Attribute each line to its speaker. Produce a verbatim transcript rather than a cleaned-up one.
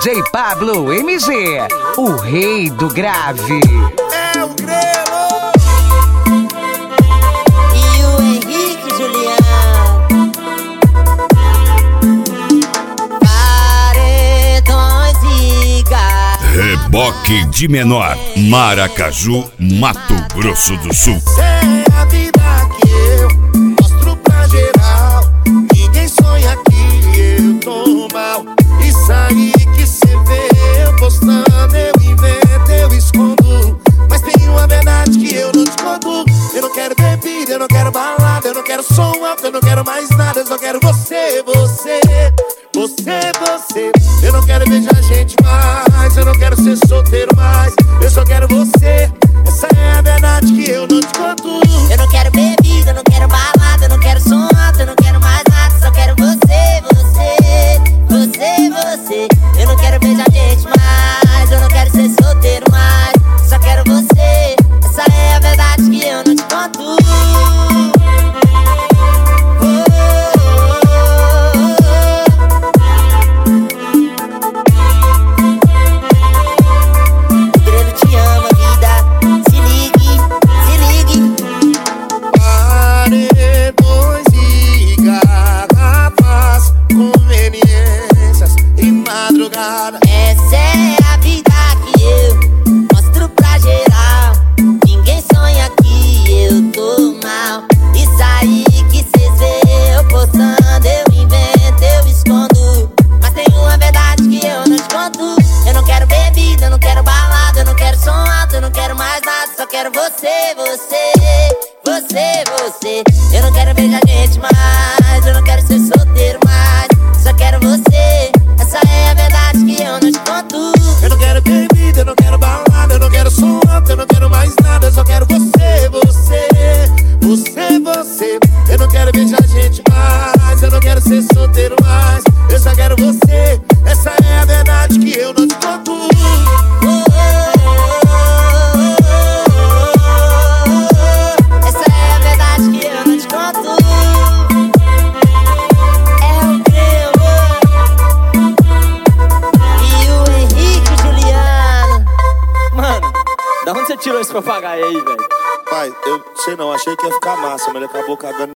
Speaker 1: J Pablo M G, o rei do grave.
Speaker 2: É o Grelo
Speaker 3: e o Henrique Juliano. Paredões e gás.
Speaker 4: Reboque de menor, Maracaju, Mato Grosso do Sul.
Speaker 2: é a vida que eu mostro pra geral. Ninguém sonha que eu tô mal. Isso aí que cê vê eu postando, eu invento, eu escondo. Mas tem uma verdade que eu não escondo. Eu não quero bebida, eu não quero balada, eu não quero som alto, eu não quero mais nada. Eu só quero você, você, você, você. Eu não quero beijar gente mais, eu não quero ser solteiro mais. Eu só quero você. Essa é a verdade que eu não te conto.
Speaker 3: Eu não quero bebida, eu não quero balada, eu não quero som alto, eu não quero mais nada. Só quero você, você, você, você. Eu não quero beijar gente mais, eu não quero ser solteiro mais. Só quero você. Essa é a verdade que eu não te conto. Essa é a vida que eu mostro pra geral. Ninguém sonha que eu tô mal. Isso aí que cês vê eu postando, eu invento, eu escondo. Mas tem uma verdade que eu não te conto. Eu não quero bebida, eu não quero balada, eu não quero som alto, eu não quero mais nada. Só quero você, você, você, você. Eu não quero beijar gente mais, eu não quero ser solteiro mais. Só quero você. Essa é a verdade que eu não te conto.
Speaker 2: Eu não quero bebida, eu não quero balada, eu não quero som alto, eu não quero mais nada. Eu só quero você, você, você, você. Eu não quero beijar gente mais, eu não quero ser solteiro mais. Eu só quero você. Essa é a verdade que eu não te conto.
Speaker 3: Essa é a verdade que eu não te conto.
Speaker 5: Da onde você tirou esse papagaio aí, velho?
Speaker 2: Pai, eu sei não, achei que ia ficar massa, mas ele acabou cagando.